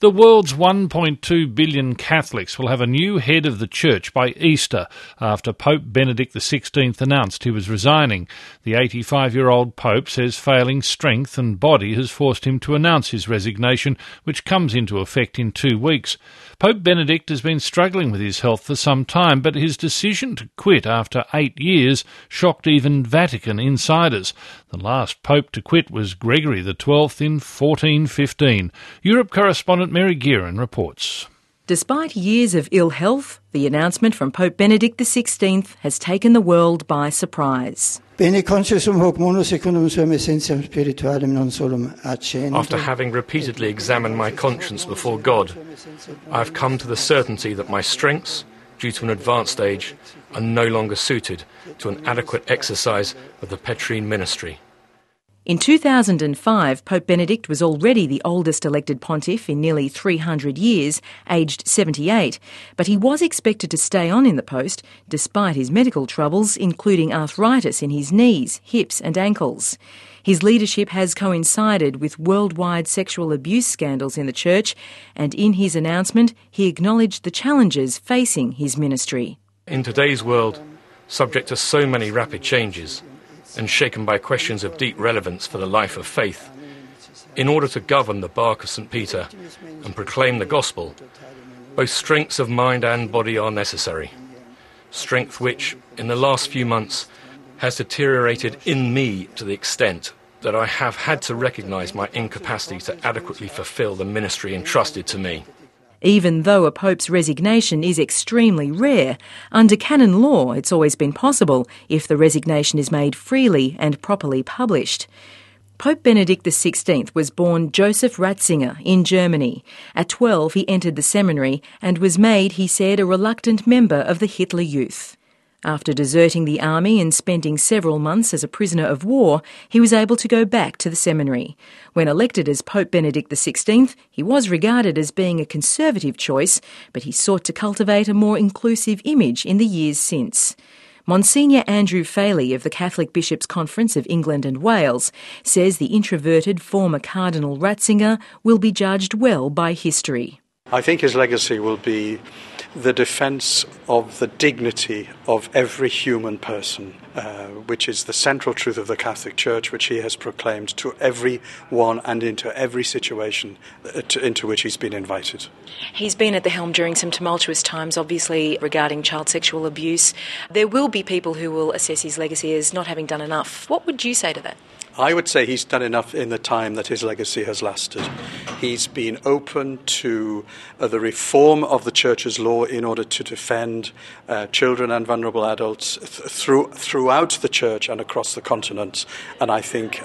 The world's 1.2 billion Catholics will have a new head of the Church by Easter, after Pope Benedict XVI announced he was resigning. The 85-year-old Pope says failing strength and body has forced him to announce his resignation, which comes into effect in 2 weeks. Pope Benedict has been struggling with his health for some time, but his decision to quit after 8 years shocked even Vatican insiders. The last pope to quit was Gregory XII in 1415. Europe correspondent Mary Gearan reports. Despite years of ill health, the announcement from Pope Benedict XVI has taken the world by surprise. After having repeatedly examined my conscience before God, I have come to the certainty that my strengths, due to an advanced age, are no longer suited to an adequate exercise of the Petrine ministry. In 2005, Pope Benedict was already the oldest elected pontiff in nearly 300 years, aged 78, but he was expected to stay on in the post despite his medical troubles, including arthritis in his knees, hips and ankles. His leadership has coincided with worldwide sexual abuse scandals in the Church, and in his announcement he acknowledged the challenges facing his ministry. In today's world, subject to so many rapid changes, and shaken by questions of deep relevance for the life of faith, in order to govern the bark of St. Peter and proclaim the gospel, both strengths of mind and body are necessary. Strength which, in the last few months, has deteriorated in me to the extent that I have had to recognise my incapacity to adequately fulfil the ministry entrusted to me. Even though a pope's resignation is extremely rare, under canon law it's always been possible if the resignation is made freely and properly published. Pope Benedict XVI was born Joseph Ratzinger in Germany. At 12 he entered the seminary and was made, he said, a reluctant member of the Hitler Youth. After deserting the army and spending several months as a prisoner of war, he was able to go back to the seminary. When elected as Pope Benedict XVI, he was regarded as being a conservative choice, but he sought to cultivate a more inclusive image in the years since. Monsignor Andrew Faley of the Catholic Bishops' Conference of England and Wales says the introverted former Cardinal Ratzinger will be judged well by history. I think his legacy will be the defence of the dignity of every human person, which is the central truth of the Catholic Church, which he has proclaimed to everyone and into every situation into which he's been invited. He's been at the helm during some tumultuous times, obviously, regarding child sexual abuse. There will be people who will assess his legacy as not having done enough. What would you say to that? I would say he's done enough in the time that his legacy has lasted. He's been open to the reform of the Church's law in order to defend children and vulnerable adults throughout the Church and across the continent. And I think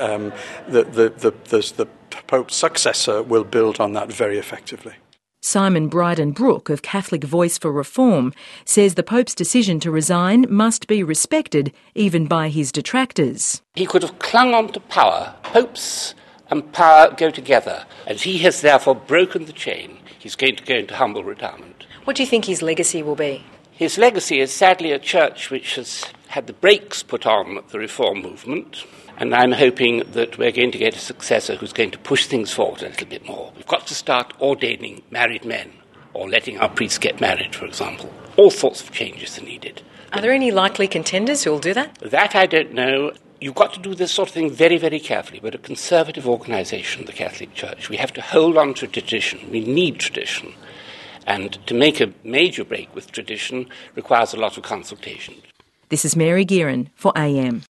the Pope's successor will build on that very effectively. Simon Bryden-Brook of Catholic Voice for Reform says the Pope's decision to resign must be respected even by his detractors. He could have clung on to power. Popes and power go together, and he has therefore broken the chain. He's going to go into humble retirement. What do you think his legacy will be? His legacy is sadly a church which has had the brakes put on the reform movement, and I'm hoping that we're going to get a successor who's going to push things forward a little bit more. We've got to start ordaining married men, or letting our priests get married, for example. All sorts of changes are needed. Are there any likely contenders who will do that? That I don't know. You've got to do this sort of thing very, very carefully. We're a conservative organisation, the Catholic Church. We have to hold on to tradition. We need tradition. And to make a major break with tradition requires a lot of consultation. This is Mary Gearan for AM.